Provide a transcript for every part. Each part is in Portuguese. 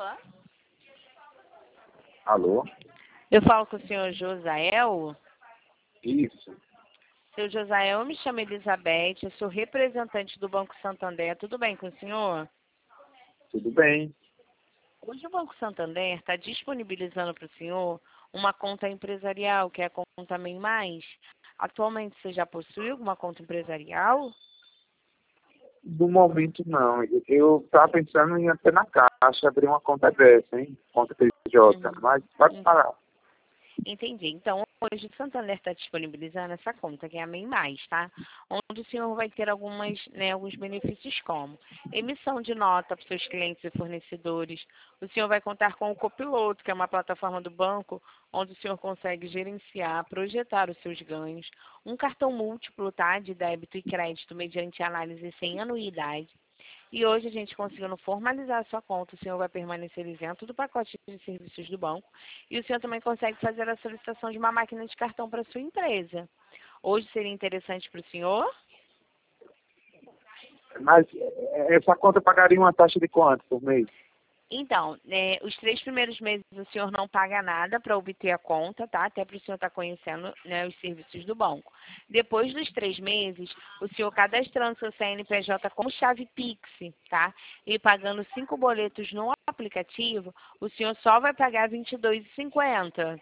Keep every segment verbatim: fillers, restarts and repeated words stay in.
Alô? Eu falo com o senhor Josael. Isso. Seu Josael, eu me chamo Elizabeth, eu sou representante do Banco Santander. Tudo bem com o senhor? Tudo bem. Hoje o Banco Santander está disponibilizando para o senhor uma conta empresarial, que é a conta MEI Mais. Atualmente você já possui alguma conta empresarial? No momento, não. Eu estava pensando em ir até na Caixa abrir uma conta dessa, hein? Conta P J. Uhum. Mas pode falar. Entendi. Então, hoje o Santander está disponibilizando essa conta, que é a MEI Mais, tá? Onde o senhor vai ter algumas, né, alguns benefícios como emissão de nota para os seus clientes e fornecedores. O senhor vai contar com o Copiloto, que é uma plataforma do banco, onde o senhor consegue gerenciar, projetar os seus ganhos. Um cartão múltiplo, tá? De débito e crédito, mediante análise sem anuidade. E hoje a gente conseguindo formalizar a sua conta, o senhor vai permanecer isento do pacote de serviços do banco e o senhor também consegue fazer a solicitação de uma máquina de cartão para a sua empresa. Hoje seria interessante para o senhor? Mas eh, essa conta pagaria uma taxa de quanto por mês? Então, né, os três primeiros meses o senhor não paga nada para obter a conta, tá? Até para o senhor estar conhecendo, né, os serviços do banco. Depois dos três meses, o senhor cadastrando seu C N P J como chave Pix, tá? E pagando cinco boletos no aplicativo, o senhor só vai pagar vinte e dois reais e cinquenta centavos.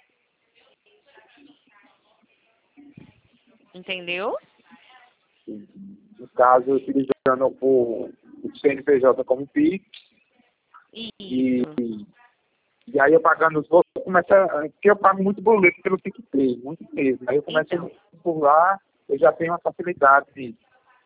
Entendeu? No caso, utilizando o, o C N P J como Pix. Isso. E, e aí eu pagando os outros, começa, porque eu pago muito boleto pelo PicPay, muito mesmo. Aí eu começo Então. por lá, eu já tenho uma facilidade disso.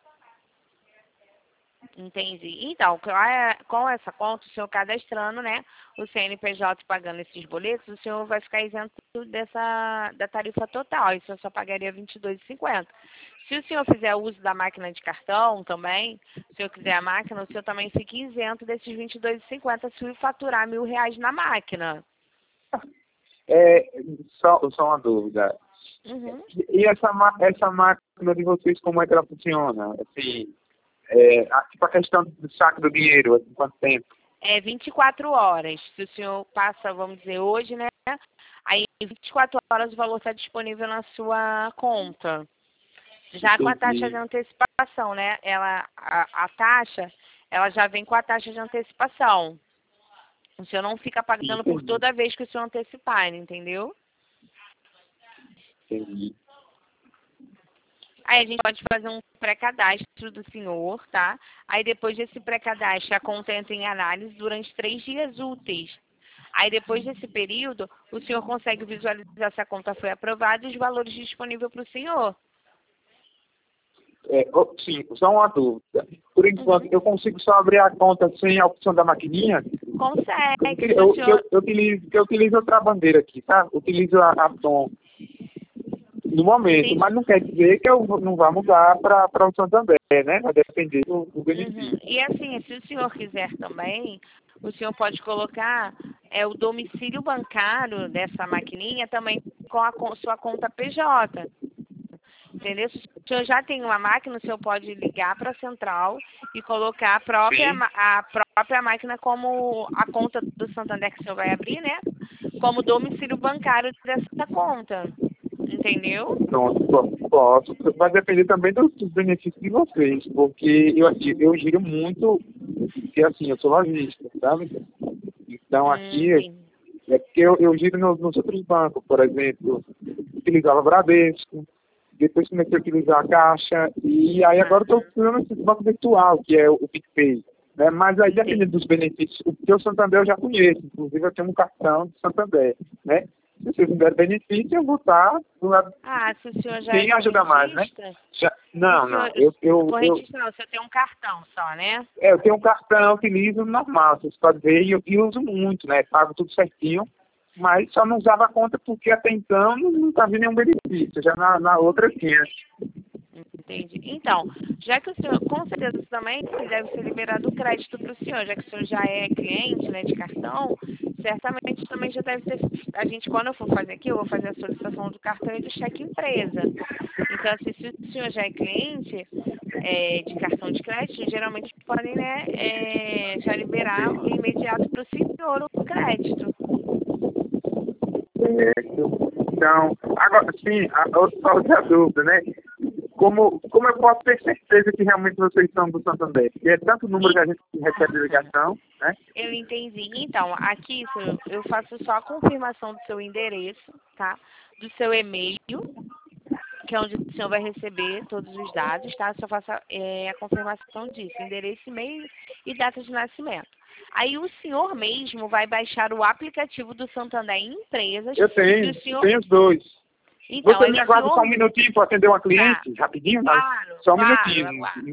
Entendi. Então, com a- com essa conta, o senhor cadastrando, né, o C N P J pagando esses boletos, o senhor vai ficar isento dessa, da tarifa total. E o senhor só pagaria vinte e dois reais e cinquenta centavos. Se o senhor fizer uso da máquina de cartão também, se o senhor quiser a máquina, o senhor também fica isento desses vinte e dois reais e cinquenta centavos se faturar mil reais na máquina. É, só, só uma dúvida. Uhum. E essa, ma- essa máquina de vocês, como é que ela funciona? Assim, é, a- tipo a questão do saco do dinheiro, assim, quanto tempo? É vinte e quatro horas. Se o senhor passa, vamos dizer, hoje, né? Aí, em vinte e quatro horas, o valor está disponível na sua conta. Já com a taxa de antecipação, né? Ela, a, a taxa, ela já vem com a taxa de antecipação. O senhor não fica pagando por Entendi, toda vez que o senhor antecipar, entendeu? entendi. Aí a gente pode fazer um pré-cadastro do senhor, tá? Aí depois desse pré-cadastro, a conta entra em análise durante três dias úteis. Aí depois desse período, o senhor consegue visualizar se a conta foi aprovada e os valores disponíveis para o senhor. É, oh, sim, só uma dúvida. Por enquanto, Uhum. eu consigo só abrir a conta sem a opção da maquininha? Consegue. Eu, Se o eu, senhor... eu, utilizo, eu utilizo outra bandeira aqui, tá? Utilizo a, a Tom no momento, Entendi. mas não quer dizer que eu não vá mudar para o Santander, né? Vai depender do, do Uhum. benefício. E assim, se o senhor quiser também, o senhor pode colocar é, o domicílio bancário dessa maquininha também com a com sua conta P J. Entendeu? Se o senhor já tem uma máquina, o senhor pode ligar para a central e colocar a própria, Sim. ma- a própria máquina como a conta do Santander que o senhor vai abrir, né? Como domicílio bancário dessa conta. Entendeu? Pronto, po- posso. Vai depender também dos, dos benefícios de vocês, porque eu, aqui- eu giro muito, porque assim, eu sou lojista, sabe? Então Hum, aqui entendi. é porque eu, eu giro no- nos outros bancos, por exemplo, utilizava Bradesco, depois comecei a utilizar a Caixa, e aí agora estou utilizando esse banco virtual, que é o, o PicPay. Né? Mas aí Entendi. dependendo dos benefícios, o teu Santander eu já conheço, inclusive eu tenho um cartão de Santander, né? Se vocês me derem benefício, eu vou estar do lado. Ah, se o senhor já é Quem ajuda mais, né? correntista, Já, o não, não. senhor, Eu, eu, eu, correntista não, o senhor tem um cartão só, né? é, eu tenho um cartão, utilizo normal, vocês podem ver, e eu, e eu uso muito, né? Pago tudo certinho, mas só não usava a conta porque até então não estava nenhum benefício, já na, na outra tinha. Entendi. Então, já que o senhor, com certeza também deve ser liberado o crédito para o senhor, já que o senhor já é cliente, né, de cartão, certamente também já deve ter. A gente, quando eu for fazer aqui, eu vou fazer a solicitação do cartão e do cheque empresa. Então, assim, se o senhor já é cliente é, de cartão de crédito, geralmente podem, né, é, já liberar o imediato para o senhor o crédito. Certo. Então, agora sim, a outra outra dúvida, né? Como, como eu posso ter certeza que realmente vocês são do Santander? Porque é tanto número que a gente recebe de ligação, né? Eu entendi. Então, aqui senhor, eu faço só a confirmação do seu endereço, tá? Do seu e-mail, que é onde o senhor vai receber todos os dados, tá? Só faço é, a confirmação disso, endereço, e-mail e data de nascimento. Aí o senhor mesmo vai baixar o aplicativo do Santander Empresas. Eu tenho, E o senhor... tenho os dois. Então, Você aí me o aguarda senhor... só um minutinho para atender uma cliente, Tá. rapidinho? Claro, Só um claro, minutinho. aguardo.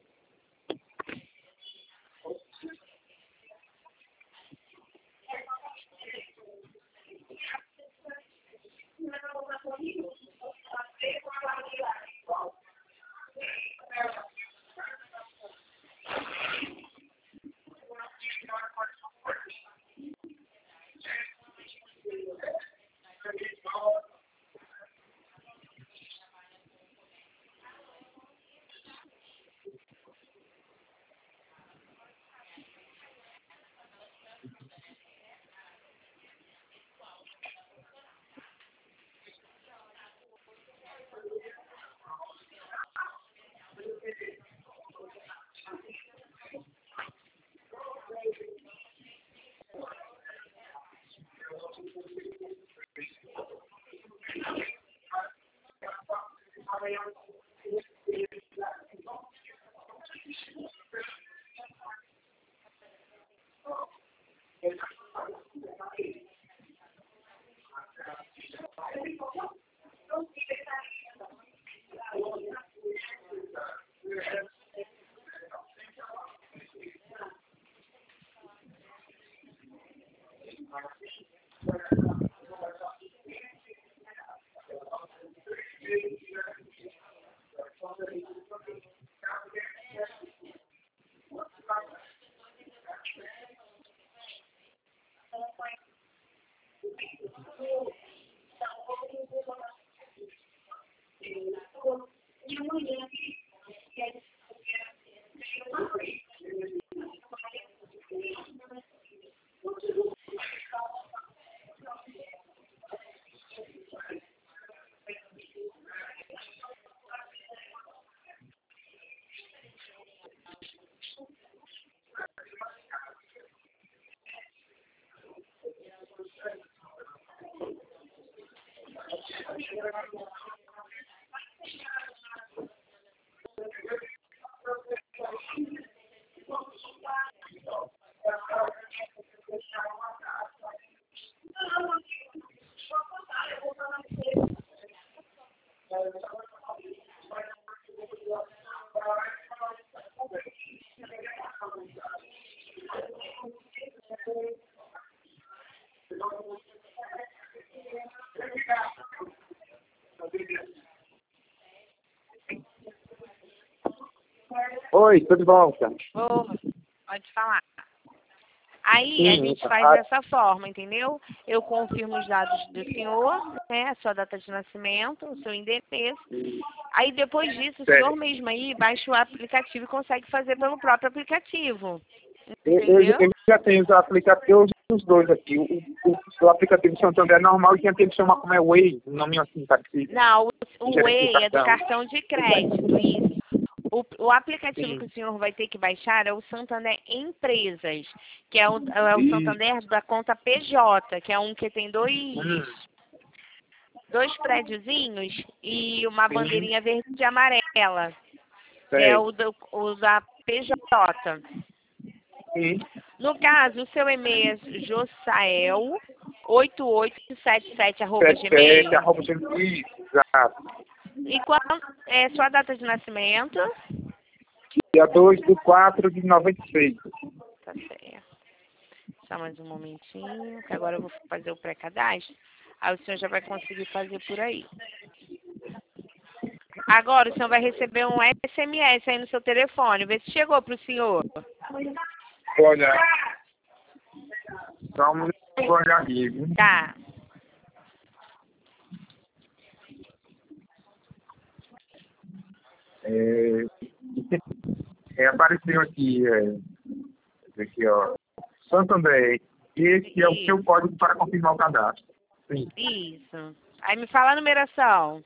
Oi, tô de volta. Oh, pode falar. Aí Sim, a gente faz a- dessa forma, entendeu? Eu confirmo os dados do senhor, né? A sua data de nascimento, o seu endereço. Aí depois disso, o Certo. senhor mesmo aí baixa o aplicativo e consegue fazer pelo próprio aplicativo. Eu, eu, Entendeu? eu já tenho os aplicativos, eu uso os dois aqui. O, o, o aplicativo Santander é normal e tem aquele que chama como é Way, um nome assim parecido. Não, o, o Gerente do Way é do cartão. cartão de crédito, isso. O, o aplicativo Sim. que o senhor vai ter que baixar é o Santander Empresas, que é o, é o Santander da conta P J, que é um que tem dois, Hum, dois prédiozinhos e uma sim, bandeirinha verde e amarela, que é certo. o, do, o da P J. Sim. No caso, o seu e-mail é jossael oito oito sete sete arroba sete sete, gmail. arroba gmail. Isso, exato. E qual é sua data de nascimento? Dia dois de quatro de noventa e seis. Tá certo. Só mais um momentinho, que agora eu vou fazer o pré-cadastro. Aí o senhor já vai conseguir fazer por aí. Agora o senhor vai receber um S M S aí no seu telefone. Vê se chegou para o senhor. Olha. Só um minuto. vou olhar aqui, viu? Tá. É, é, apareceu aqui, é, aqui, ó, Santo André. Esse é o Isso. seu código para confirmar o cadastro. Sim. Isso. Aí me fala a numeração.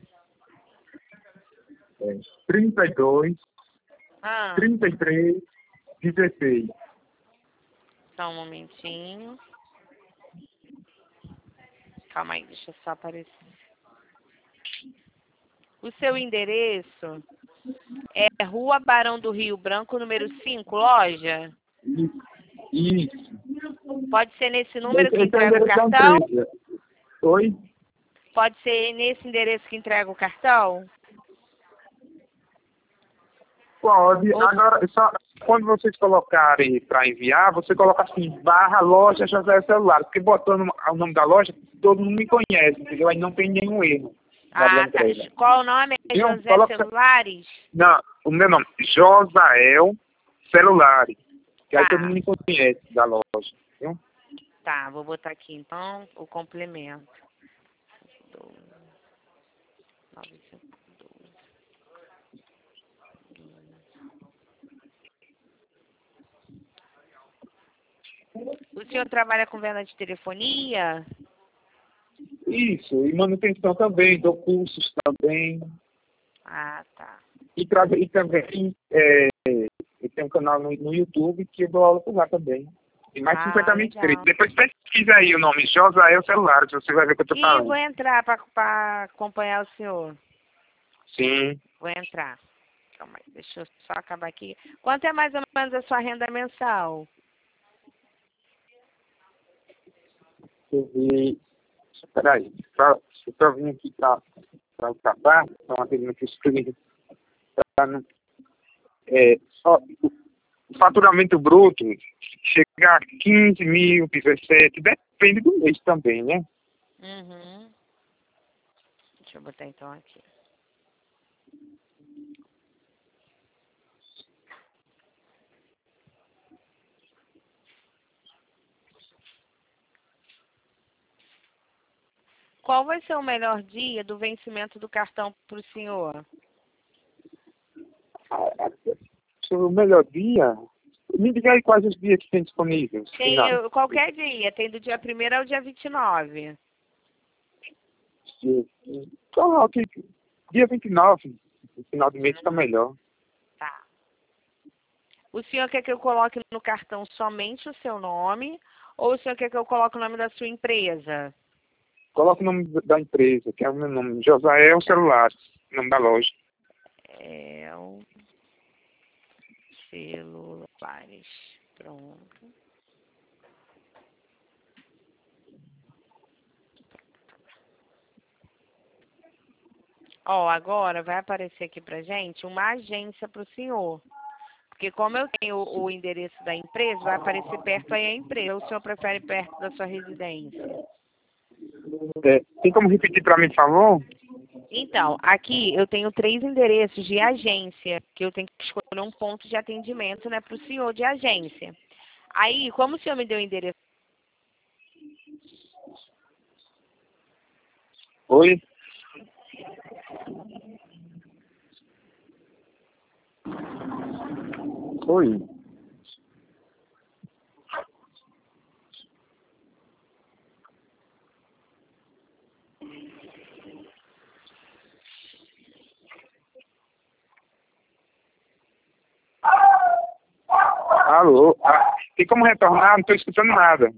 É, trinta e dois, Ah, trinta e três, dezesseis. só um momentinho. Calma aí, deixa eu só aparecer. O seu endereço é Rua Barão do Rio Branco, número cinco, loja? Isso. Isso. Pode ser nesse número que Esse é o entrega o endereço da cartão? empresa. Oi? Pode ser nesse endereço que entrega o cartão? Pode. Ou- Agora, só, quando vocês colocarem para enviar, você coloca assim, barra loja José Celular. Porque botando o nome da loja, todo mundo me conhece, entendeu? Aí não tem nenhum erro na hora da Ah, tá. entrega. Qual o nome? É Viu? José Coloca- Celulares? Não, o meu nome, Josael Celulares. Que aí Tá. todo mundo me conhece da loja. Viu? Tá, vou botar aqui então o complemento. doze, nove cinco doze. O senhor trabalha com venda de telefonia? Isso, e manutenção também, dou cursos também. Ah, tá. E, tra- e também é, eu tenho um canal no, no YouTube que eu dou aula por lá também. Tem mais de Ah, cinquenta mil legal. inscritos. Depois pesquisa aí o nome Josael Celulares, você vai ver o que eu tô Ih, falando. vou entrar para acompanhar o senhor. Sim. Vou entrar. Calma aí, deixa eu só acabar aqui. Quanto é mais ou menos a sua renda mensal? Eu vi. Peraí, só, eu tô vindo aqui para acabar, estão atendendo aqui os clientes. Pra não- É, só, o faturamento bruto chega a quinze mil, dezessete, depende do mês também, né? Uhum. Deixa eu botar então aqui. Qual vai ser o melhor dia do vencimento do cartão para o senhor? O melhor dia, me diga aí quais os dias que tem disponíveis. Tem Final. eu- qualquer dia, tem do dia primeiro ao dia vinte e nove. Coloque dia vinte e nove, no final do mês fica melhor. Tá. O senhor quer que eu coloque no cartão somente o seu nome ou o senhor quer que eu coloque o nome da sua empresa? Coloque o nome da empresa, que é o meu nome, Josael Celulares, nome da loja. É o celulares. Pronto. Ó, agora vai aparecer aqui pra gente uma agência para o senhor. Porque como eu tenho o, o endereço da empresa, vai aparecer perto aí a empresa. Ou o senhor prefere perto da sua residência? É, tem como repetir para mim, por favor? Então, aqui eu tenho três endereços de agência, que eu tenho que escolher um ponto de atendimento, né, para o senhor de agência. Aí, como o senhor me deu o endereço? Oi? Oi? Alô? Ah, tem como retornar? Não estou escutando nada.